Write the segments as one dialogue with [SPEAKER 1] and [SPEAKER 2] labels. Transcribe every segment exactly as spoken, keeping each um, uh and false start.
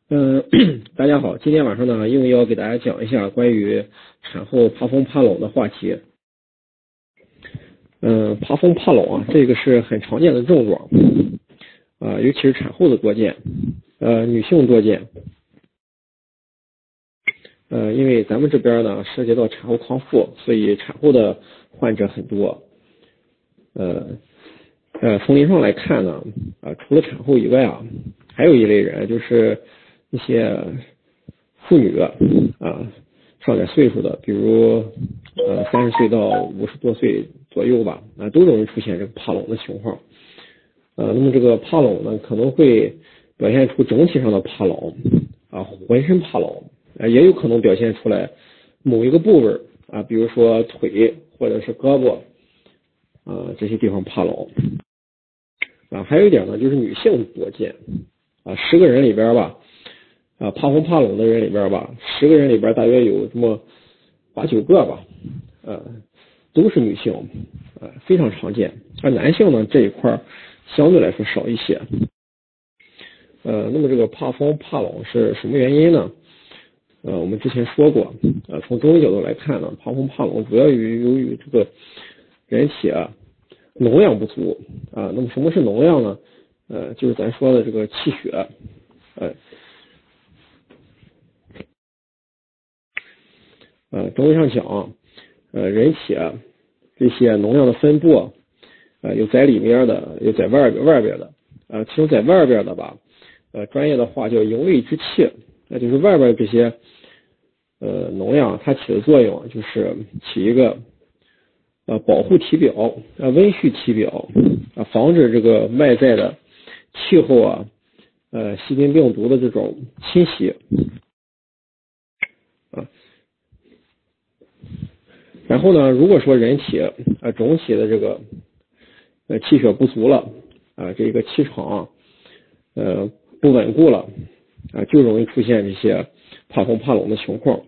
[SPEAKER 1] 嗯、呃，大家好，今天晚上呢，应要给大家讲一下关于产后怕风怕冷的话题。嗯、呃，怕风怕冷啊，这个是很常见的症状啊、呃，尤其是产后的多见，呃，女性多见。呃，因为咱们这边呢涉及到产后康复，所以产后的患者很多。呃呃，从临床来看呢，啊、呃，除了产后以外啊，还有一类人就是一些妇女啊、呃，上点岁数的，比如呃三十岁到五十多岁左右吧，啊、呃，都容易出现这个怕冷的情况。呃，那么这个怕冷呢，可能会表现出整体上的怕冷啊、呃，浑身怕冷，啊、呃，也有可能表现出来某一个部位啊、呃，比如说腿或者是胳膊啊、呃、这些地方怕冷。啊，还有一点呢，就是女性多见啊，十个人里边吧，啊，怕风怕冷的人里边吧，十个人里边大约有这么八九个吧，呃，都是女性，呃，非常常见。而男性呢这一块相对来说少一些。呃，那么这个怕风怕冷是什么原因呢？呃，我们之前说过，呃，从中医角度来看呢，怕风怕冷主要由于由于这个人体啊。能量不足啊，那么什么是能量呢？呃，就是咱说的这个气血，呃，呃，中医上讲，呃，人体啊这些能量的分布，呃，有在里面的，有在外边外边的，呃，其中在外边的吧，呃，专业的话叫营卫之气，那就是外边这些呃能量，它起的作用就是起一个。呃，保护体表，呃，温煦体表，啊，防止这个外在的气候啊，呃，细菌病毒的这种侵袭，啊，然后呢，如果说人体啊整体的这个呃气血不足了，啊，这个气场呃不稳固了，啊，就容易出现这些怕风怕冷的情况。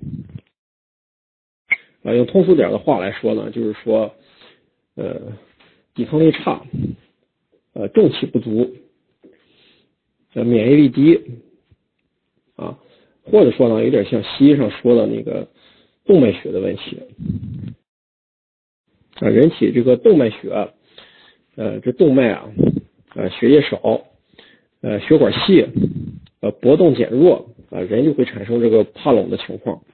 [SPEAKER 1] 啊，用通俗点的话来说呢，就是说。呃，抵抗力差，呃，正气不足，呃，免疫力低，啊，或者说呢，有点像西医上说的那个动脉血的问题，啊，人体这个动脉血，呃，这动脉啊，呃，血液少，呃，血管细，呃，搏动减弱，啊，人就会产生这个怕冷的情况。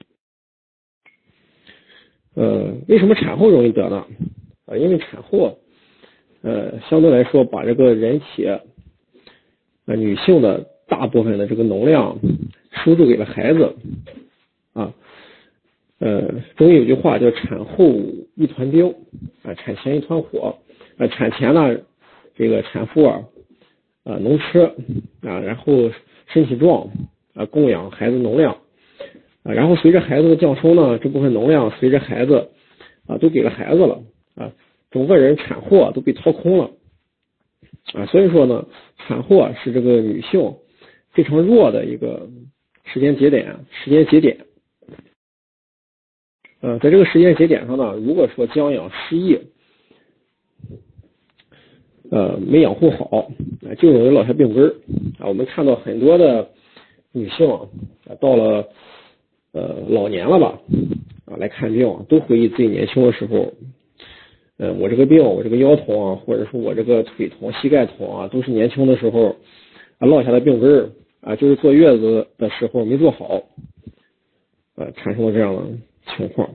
[SPEAKER 1] 呃，为什么产后容易得呢？啊，因为产后。呃，相对来说，把这个人体呃女性的大部分的这个能量输注给了孩子啊。呃，中医有句话叫产后一团冰啊，产前一团火。呃，产前呢，这个产妇啊，啊能吃啊，然后身体壮啊，供养孩子能量啊，然后随着孩子的降生呢，这部分能量随着孩子啊都给了孩子了啊。整个人产后啊都被掏空了啊，所以说呢，产后啊是这个女性非常弱的一个时间节点，时间节点。呃，在这个时间节点上呢，如果说将养失忆，呃，没养护好，啊，就容易落下病根儿啊。我们看到很多的女性啊，到了呃老年了吧，啊来看病，都回忆自己年轻的时候。呃，我这个病，我这个腰疼啊，或者说我这个腿疼、膝盖疼啊，都是年轻的时候啊落下的病根儿啊，就是坐月子的时候没做好，呃，产生了这样的情况。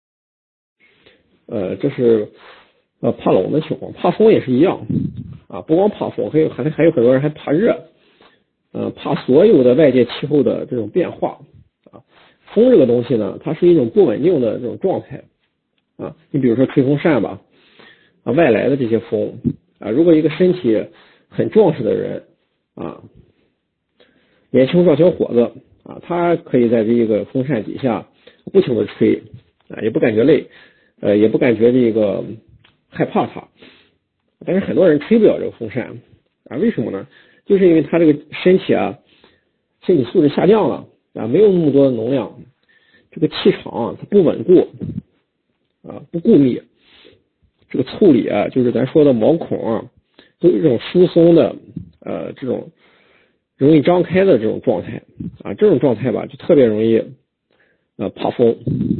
[SPEAKER 1] 呃，这是呃怕冷的情况，怕风也是一样啊，不光怕风，还有还还有很多人还怕热，呃，怕所有的外界气候的这种变化啊。风这个东西呢，它是一种不稳定的这种状态啊，你比如说吹风扇吧。啊，外来的这些风啊，如果一个身体很壮实的人啊，年轻壮小伙子啊，他可以在这个风扇底下不停的吹啊，也不感觉累，呃，也不感觉这个害怕它。但是很多人吹不了这个风扇啊，为什么呢？就是因为他这个身体啊，身体素质下降了啊，没有那么多的能量，这个气场啊它不稳固啊，不固密。这个腠理啊，就是咱说的毛孔啊，都有一种疏松的呃这种容易张开的这种状态啊，这种状态吧就特别容易呃怕风。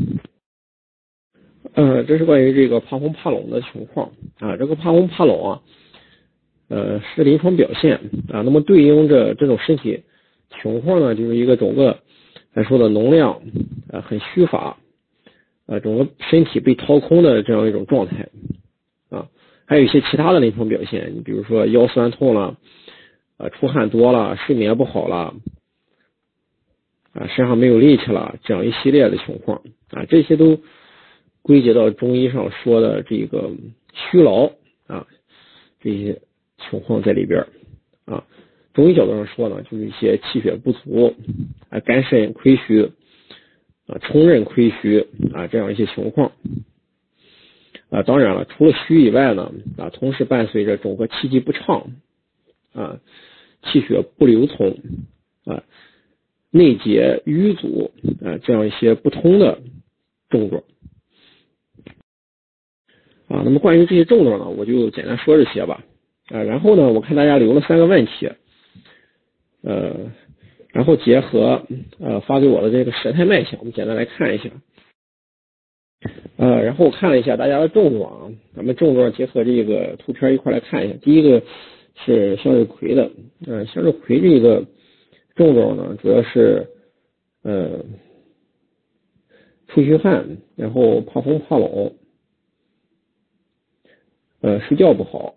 [SPEAKER 1] 呃，这是关于这个怕风怕冷的情况啊。这个怕风怕冷啊，呃是临床表现啊。那么对应着这种身体情况呢，就是一个整个咱说的能量呃很虚乏，呃整个身体被掏空的这样一种状态啊。还有一些其他的临床表现，你比如说腰酸痛了，呃出汗多了，睡眠不好了，啊身上没有力气了，这样一系列的情况啊，这些都归结到中医上说的这个虚劳啊，这些情况在里边啊。中医角度上说呢，就是一些气血不足啊、肝肾亏虚啊、冲任亏虚啊这样一些情况啊。当然了，除了虚以外呢啊，同时伴随着整个气机不畅啊、气血不流通啊、内结瘀阻啊这样一些不通的症状。啊，那么关于这些症状呢，我就简单说这些吧。啊，然后呢，我看大家留了三个问题，呃，然后结合呃发给我的这个舌苔脉象，我们简单来看一下。呃，然后我看了一下大家的症状啊，咱们症状结合这个图片一块来看一下。第一个是向日葵的，呃，向日葵这个症状呢，主要是呃出虚汗，然后怕风怕冷。呃，睡觉不好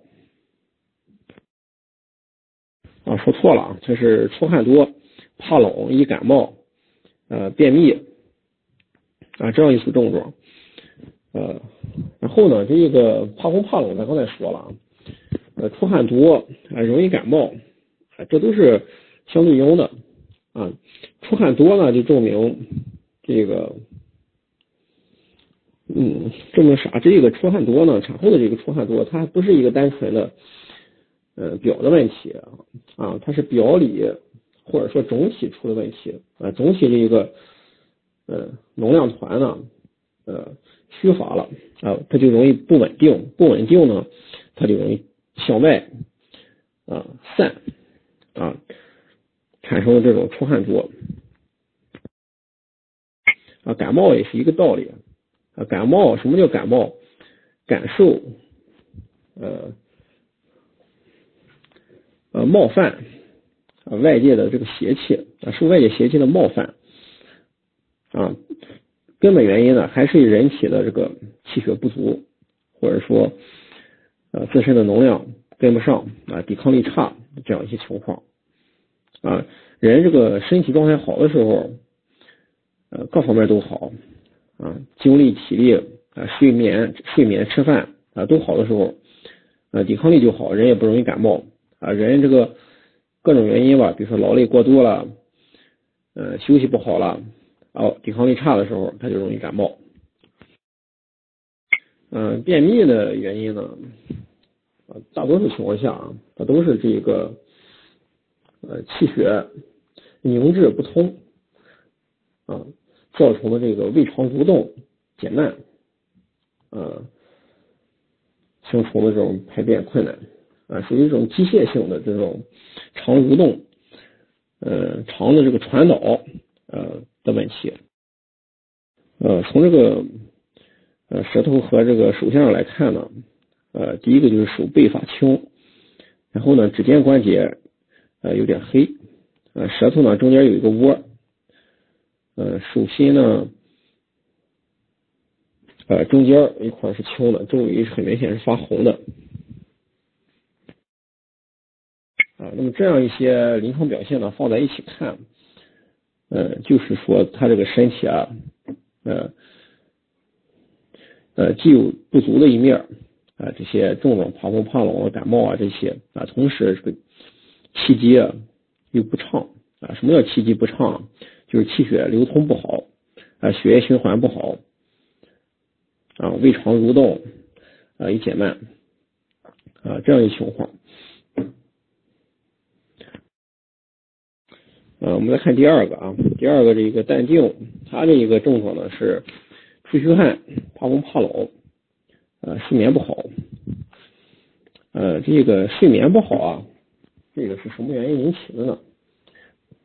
[SPEAKER 1] 啊，说错了啊，这是出汗多、怕冷、易感冒、呃便秘啊这样一组症状。呃，然后呢，这个怕风怕冷，咱刚才说了啊，呃出汗多啊，容易感冒啊，这都是相对应的啊。出汗多呢，就证明这个。嗯，证明啥？这个出汗多呢，产后的这个出汗多，它不是一个单纯的呃表的问题啊，它是表里或者说总体出的问题啊，总体这个呃能量团呢呃虚乏了啊，它就容易不稳定，不稳定呢，它就容易向外啊散啊，产生这种出汗多啊，感冒也是一个道理。啊，感冒什么叫感冒？感受呃呃冒犯啊外界的这个邪气啊，受外界邪气的冒犯啊，根本原因呢还是人体的这个气血不足，或者说呃自身的能量跟不上啊，抵抗力差这样一些情况啊。人这个身体状态好的时候，呃各方面都好啊，精力体力啊，睡眠、睡眠、吃饭啊都好的时候，呃，抵抗力就好，人也不容易感冒啊。人这个各种原因吧，比如说劳累过度了，呃，休息不好了，哦，抵抗力差的时候，他就容易感冒。嗯、呃，便秘的原因呢，呃，大多数情况下啊，它都是这个呃气血凝滞不通啊，造成的这个胃肠蠕动减慢。呃，形成的这种排便困难啊，属于一种机械性的这种肠蠕动，呃，肠的这个传导呃的问题。呃，从这个呃舌头和这个手相上来看呢，呃，第一个就是手背发青，然后呢指尖关节呃有点黑，呃舌头呢中间有一个窝，呃手心呢呃中间一块是青的，周围很明显是发红的。啊，那么这样一些临床表现呢，放在一起看，呃，就是说他这个身体啊，呃，呃，既有不足的一面啊，这些症状，怕风怕冷、感冒啊这些啊，同时这个气机啊又不畅啊。什么叫气机不畅？就是气血流通不好啊，血液循环不好啊，胃肠蠕动啊也减慢啊，这样一情况。呃，我们来看第二个啊，第二个这个淡定，它这一个症状呢是出虚汗、怕风怕冷，呃，睡眠不好。呃，这个睡眠不好啊，这个是什么原因引起的呢？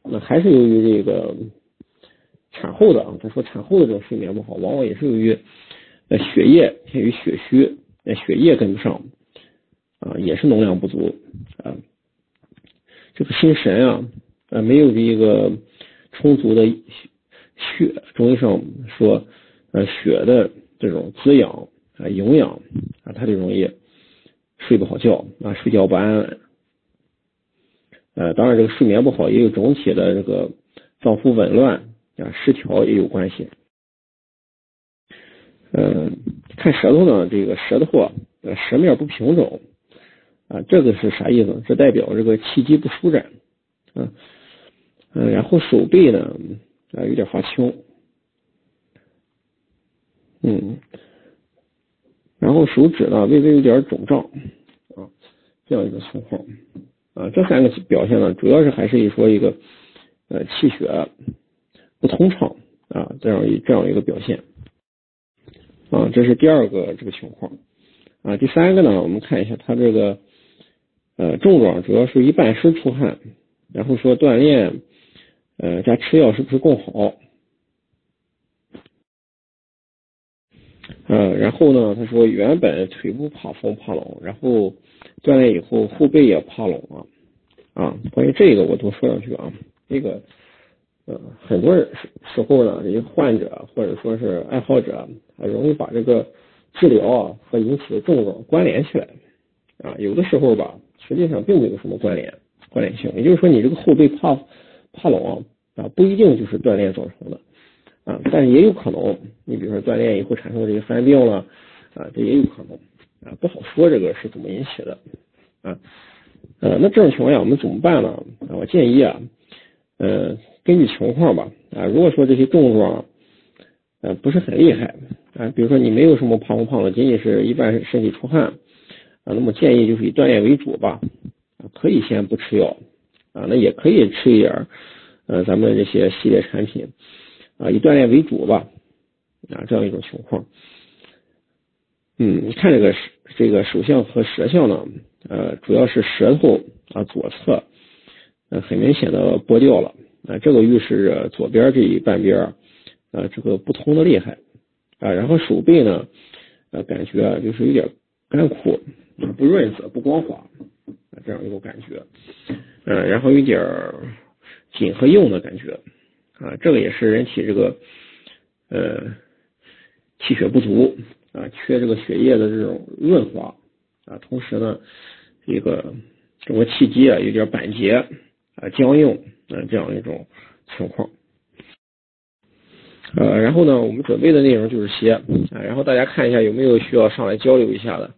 [SPEAKER 1] 那还是由于这个产后的，他说产后的这种睡眠不好，往往也是由于呃血液偏于血虚，呃血液跟不上啊，也是能量不足啊，这个心神啊，呃没有这个充足的血，中医上说呃血的这种滋养啊营养啊，他就容易睡不好觉啊，睡觉不安稳。呃，当然这个睡眠不好也有整体的这个脏腑紊乱啊失调也有关系。呃，看舌头呢，这个舌头啊，呃舌面不平整啊，这个是啥意思？这代表这个气机不舒展啊。嗯、呃，然后手背呢啊有点发青，嗯，然后手指呢微微有点肿胀啊，这样一个情况啊。这三个表现呢，主要是还是一说一个呃气血不通畅啊，这样一这样一个表现啊，这是第二个这个情况啊。第三个呢，我们看一下它这个呃症状，主要是一半湿出汗，然后说锻炼呃加吃药是不是更好？呃，然后呢，他说原本腿部怕风怕冷，然后锻炼以后后背也怕冷了啊。关于这个我多说两句啊，这个。呃，很多人时候呢，这些患者或者说是爱好者，很容易把这个治疗啊和引起的症状关联起来啊。有的时候吧，实际上并没有什么关联关联性。也就是说，你这个后背怕怕冷啊，不一定就是锻炼造成的啊，但是也有可能，你比如说锻炼以后产生这些犯病了啊，这也有可能啊，不好说这个是怎么引起的啊。呃，那这种情况下我们怎么办呢？啊，我建议啊。呃，根据情况吧，啊，如果说这些症状，呃，不是很厉害，啊，比如说你没有什么胖不胖的，仅仅是一般身体出汗，啊，那么建议就是以锻炼为主吧，啊，可以先不吃药，啊，那也可以吃一点，呃，咱们这些系列产品，啊，以锻炼为主吧，啊，这样一种情况。嗯，看这个这个手相和舌相呢，呃，主要是舌头啊左侧。呃，很明显的剥掉了啊，这个预示着左边这一半边啊，这个不通的厉害啊。然后手背呢，呃，感觉啊就是有点干枯，不润泽，不光滑啊，这样一种感觉。呃，然后有点紧和硬的感觉啊，这个也是人体这个呃气血不足啊，缺这个血液的这种润滑啊，同时呢，这个整个气机啊有点板结。啊，僵硬啊，这样一种情况。呃，然后呢，我们准备的内容就是些啊，然后大家看一下有没有需要上来交流一下的。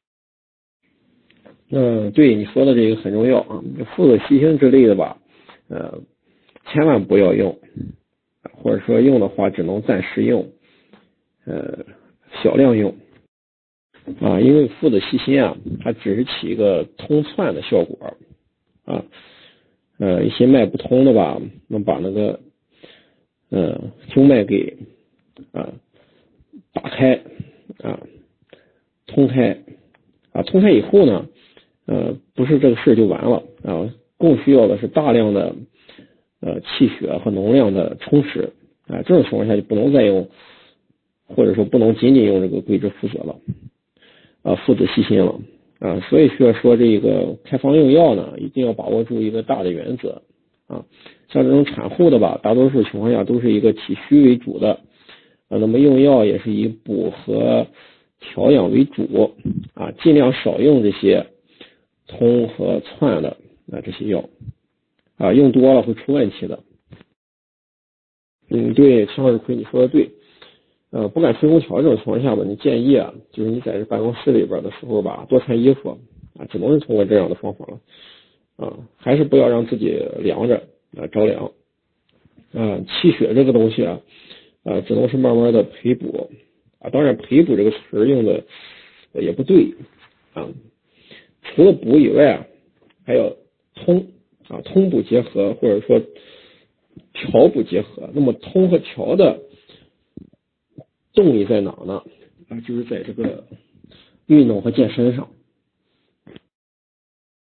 [SPEAKER 1] 嗯，对你说的这个很重要啊，附子细辛之类的吧，呃，千万不要用，或者说用的话只能暂时用，呃，小量用啊，因为附子细辛啊，它只是起一个通窜的效果啊。呃，一些脉不通的吧，能把那个呃经脉给啊打开啊通开啊通开以后呢，呃不是这个事就完了啊，更需要的是大量的呃气血和能量的充实啊，这种情况下就不能再用，或者说不能仅仅用这个桂枝附子了啊附子细辛了。啊，所以需要说这个开方用药呢，一定要把握住一个大的原则啊。像这种产后的吧，大多数情况下都是一个体虚为主的啊，那么用药也是以补和调养为主啊，尽量少用这些通和窜的啊这些药啊，用多了会出问题的。嗯，对，陈老师亏你说的对。呃，不敢吹空调这种情况下吧，你建议啊，就是你在这办公室里边的时候吧，多穿衣服啊，只能是通过这样的方法了啊，还是不要让自己凉着啊着凉啊，气血这个东西啊，啊，只能是慢慢的培补啊，当然培补这个词用的也不对啊，除了补以外啊，还有通啊，通补结合或者说调补结合，那么通和调的动力在哪呢？啊，就是在这个运动和健身上。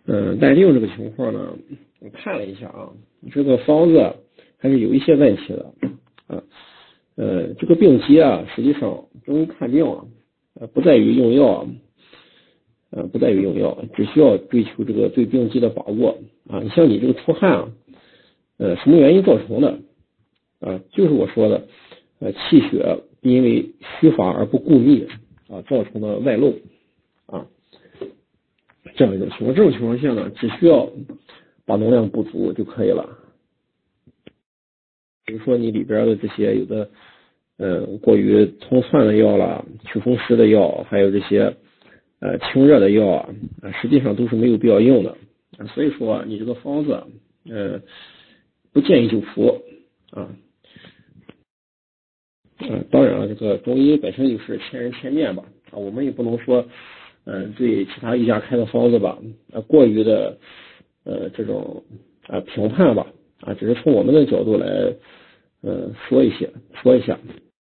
[SPEAKER 1] 嗯，但是这个情况呢，我看了一下啊，这个方子还是有一些问题的啊。呃，这个病机啊，实际上中医看病啊，呃，不在于用药，呃，不在于用药，只需要追求这个对病机的把握啊。你像你这个出汗啊，呃，什么原因造成的啊？就是我说的，呃，气血因为虚乏而不固密啊，造成的外漏啊。这样一种情况，这种情况下呢，只需要把能量补足就可以了。比如说你里边的这些有的，呃，过于通窜的药啦，祛风湿的药，还有这些呃清热的药啊，实际上都是没有必要用的。所以说你这个方子，呃，不建议久服啊。呃，当然了，这个中医本身就是千人千面吧，啊，我们也不能说，嗯、呃，对其他医家开的方子吧，呃，过于的呃这种啊、呃、评判吧，啊，只是从我们的角度来呃说一些说一下，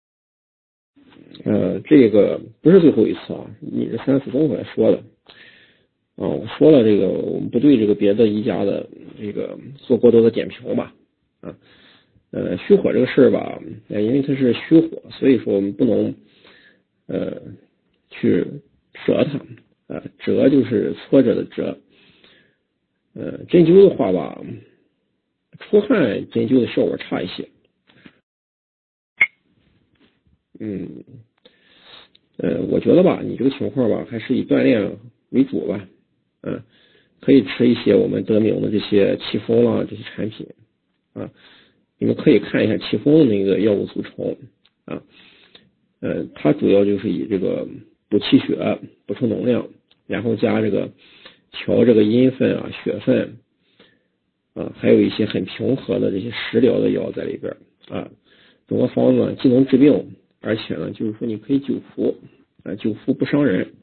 [SPEAKER 1] 呃，这个不是最后一次啊，你这三次综合来说的，啊，我说了这个我们不对这个别的医家的这个做过多的点评吧，啊。呃，虚火这个事儿吧，呃，因为它是虚火，所以说我们不能呃去折它，呃，折就是挫折的折。呃，针灸的话吧，出汗针灸的效果差一些。嗯，呃，我觉得吧，你这个情况吧，还是以锻炼为主吧。嗯、呃，可以吃一些我们得名的这些气风啦这些产品啊。你们可以看一下气风的那个药物组成啊，呃，它主要就是以这个补气血、补充能量，然后加这个调这个阴分啊、血分啊，还有一些很平和的这些食疗的药在里边啊。整个方子既能治病，而且呢，就是说你可以久服啊，久服不伤人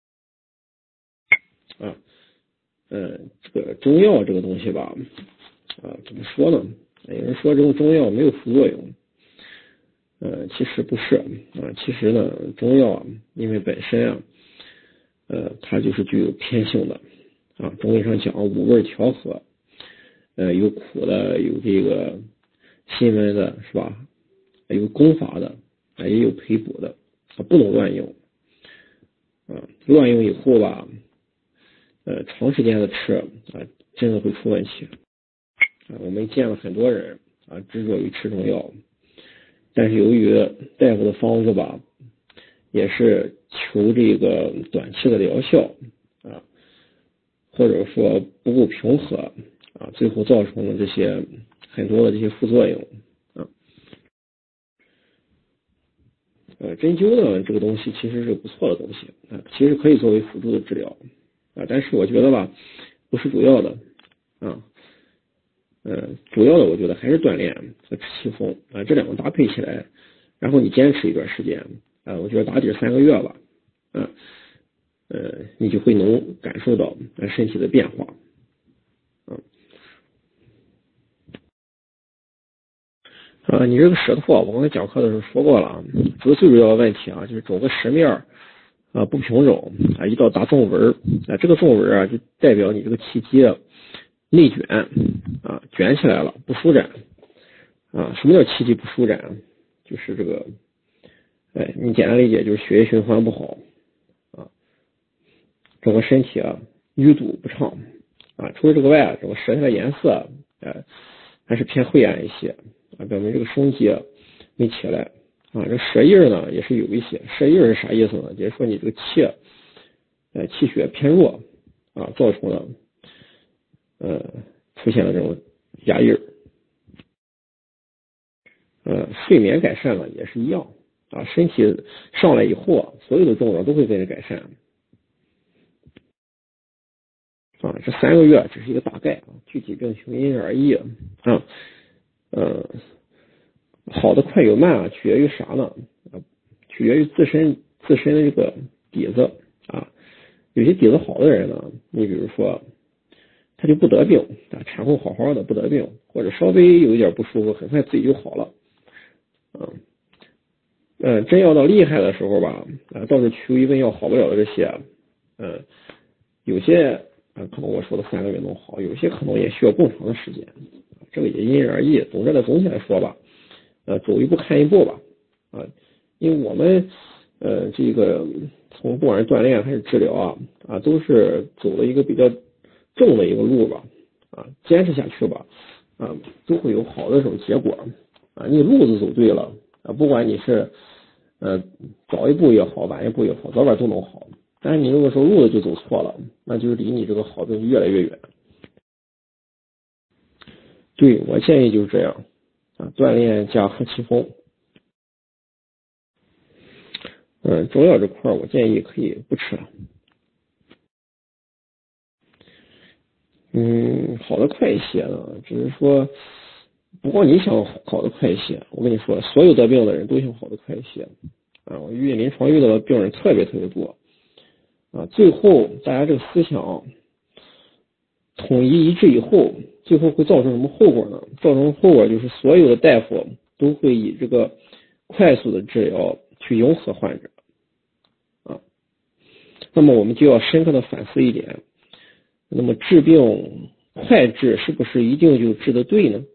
[SPEAKER 1] 啊。呃，这个中药这个东西吧，啊，怎么说呢？有人说这种中药没有副作用，呃，其实不是啊。其实呢，中药啊，因为本身啊，呃，它就是具有偏性的啊。中医上讲五味调和，呃，有苦的，有这个辛温的，是吧？有攻伐的，啊，也有培补的，啊，不能乱用啊。乱用以后吧，呃，长时间的吃啊，真的会出问题。啊，我们见了很多人啊，执着于吃中药，但是由于大夫的方子吧，也是求这个短期的疗效啊，或者说不够平和啊，最后造成了这些很多的这些副作用啊。呃，针灸呢，这个东西其实是不错的东西啊，其实可以作为辅助的治疗啊，但是我觉得吧，不是主要的啊。呃，主要的我觉得还是锻炼和吃气风啊，这两个搭配起来，然后你坚持一段时间啊，我觉得打底三个月吧，啊，呃，你就会能感受到身体的变化，啊，啊，你这个舌头啊，我刚才讲课的时候说过了啊，这个最主要的问题啊，就是整个舌面啊不平整啊，一道大纵纹啊，这个纵纹啊就代表你这个气机内卷啊，卷起来了，不舒展啊。什么叫气机不舒展？就是这个，哎，你简单理解就是血液循环不好啊，整个身体啊淤堵不畅啊。除了这个外，整个舌下的颜色呃还是偏晦暗一些啊，表明这个生机没起来啊。这舌印呢也是有一些，舌印是啥意思呢？就是说你这个气呃气血偏弱啊，造成了呃出现了这种压印。呃，睡眠改善了也是一样啊，身体上来以后啊，所有的症状都会跟着改善啊。这三个月只是一个大概啊，具体病情因人而异啊。呃，好的快有慢啊，取决于啥呢？啊，取决于自身自身的这个底子啊。有些底子好的人呢，你比如说他就不得病啊，产后好好的不得病，或者稍微有一点不舒服，很快自己就好了。嗯，呃，真要到厉害的时候吧，啊，倒是求医问药好不了的这些，嗯、呃，有些啊，可能我说的三个月能好，有些可能也需要更长的时间，这个也因人而异。总之呢，总体来说吧，呃，走一步看一步吧，啊，因为我们呃这个从不管是锻炼还是治疗啊啊，都是走了一个比较正的一个路吧，啊，坚持下去吧，啊，都会有好的这种结果啊。你路子走对了啊，不管你是呃早一步也好，晚一步也好，早晚都能好。但是你如果说路子就走错了，那就离你这个好的越来越远。对，我建议就是这样啊，锻炼加喝气风。嗯，中药这块我建议可以不吃了。嗯，好的快一些呢，只是说，不光你想好的快一些，我跟你说，所有得病的人都想好的快一些啊。我遇临床遇到的病人特别特别多啊，最后大家这个思想统一一致以后，最后会造成什么后果呢？造成后果就是所有的大夫都会以这个快速的治疗去迎合患者啊。那么我们就要深刻的反思一点，那么治病快治是不是一定就治得对呢？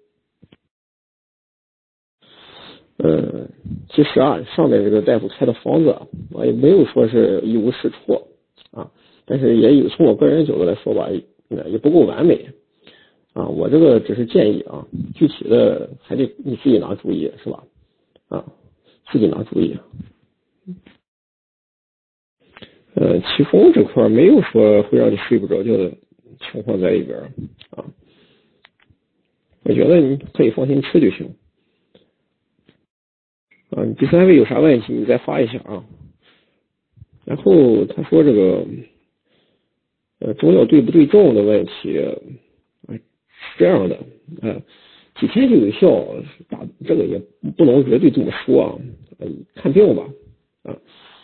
[SPEAKER 1] 嗯，其实啊，上面这个大夫开的方子啊，也没有说是一无是处啊，但是也有从我个人角度来说吧，也不够完美啊。我这个只是建议啊，具体的还得你自己拿主意，是吧？啊，自己拿主意。呃，气风这块没有说会让你睡不着觉的情况在里边啊，我觉得你可以放心吃就行。啊，你第三位有啥问题你再发一下啊。然后他说这个呃中药对不对症的问题啊，是这样的啊，几天就有效，打这个也不能绝对这么说啊，看病吧啊。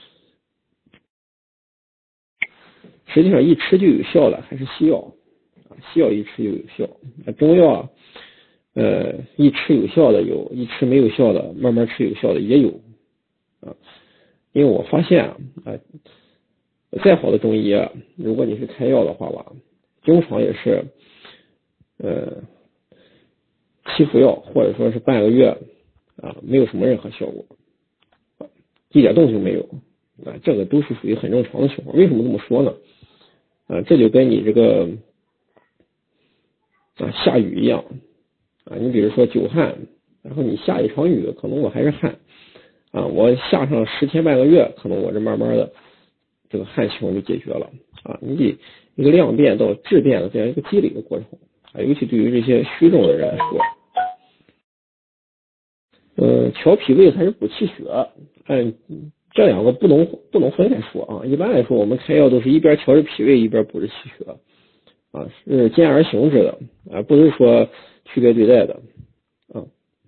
[SPEAKER 1] 实际上一吃就有效的还是西药啊，西药一吃就有效，中药啊呃一吃有效的有，一吃没有效的，慢慢吃有效的也有啊。因为我发现啊，再好的中医啊，如果你是开药的话吧，经常也是呃七服药或者说是半个月啊，没有什么任何效果，一点动静没有啊，这个都是属于很正常的情况。为什么这么说呢？啊，这就跟你这个啊下雨一样啊，你比如说久旱，然后你下一场雨，可能我还是旱啊，我下上十天半个月，可能我这慢慢的这个旱情就解决了啊。你得一个量变到质变的这样一个积累的过程啊，尤其对于这些虚重的人来说，呃，调脾胃还是补气血，嗯，这两个不能不能分开说啊。一般来说，我们开药都是一边调着脾胃，一边补着气血啊，是兼而行之的啊，不是说区别对待的啊。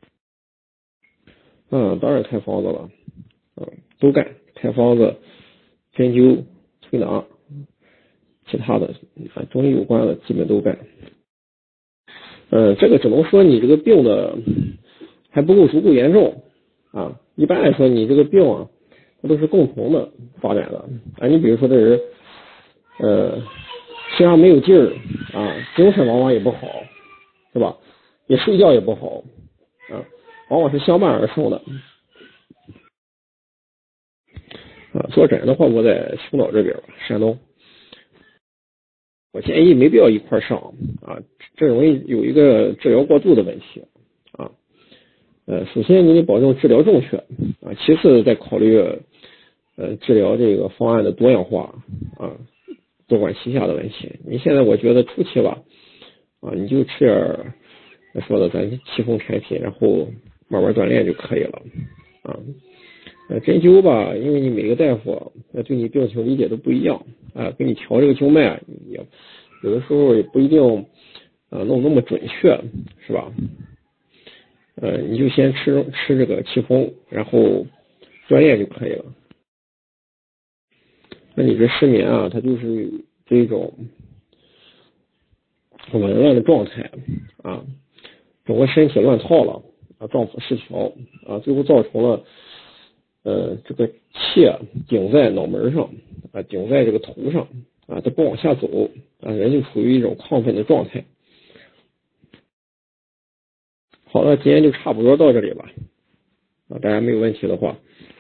[SPEAKER 1] 嗯，当然开方子了，嗯，都干，开方子、针灸、推拿，其他的啊中医有关的基本都干。嗯，这个只能说你这个病的还不够足够严重啊。一般来说，你这个病啊，它都是共同的发展的啊。你比如说这人，呃，身上没有劲儿啊，精神往往也不好，是吧？也睡觉也不好啊，往往是相伴而生的。啊，坐诊的话，我在青岛这边吧，山东。我建议没必要一块上啊，这容易有一个治疗过度的问题啊。呃，首先你得保证治疗正确啊，其次再考虑呃治疗这个方案的多样化啊，多管齐下的问题。你现在我觉得初期吧啊，你就吃点说的咱气风产品，然后慢慢锻炼就可以了啊。呃，针灸吧，因为你每个大夫呃对你病情理解都不一样啊，给你调这个经脉也有的时候也不一定呃弄那么准确，是吧？呃，你就先吃吃这个气风，然后锻炼就可以了。那你这失眠啊，它就是这种紊乱的状态啊，整个身体乱套了啊，脏腑失调啊，最后造成了。呃，这个气啊顶在脑门上啊，顶在这个头上啊，它不往下走啊，人就处于一种亢奋的状态。好了，今天就差不多到这里吧。啊，大家没有问题的话，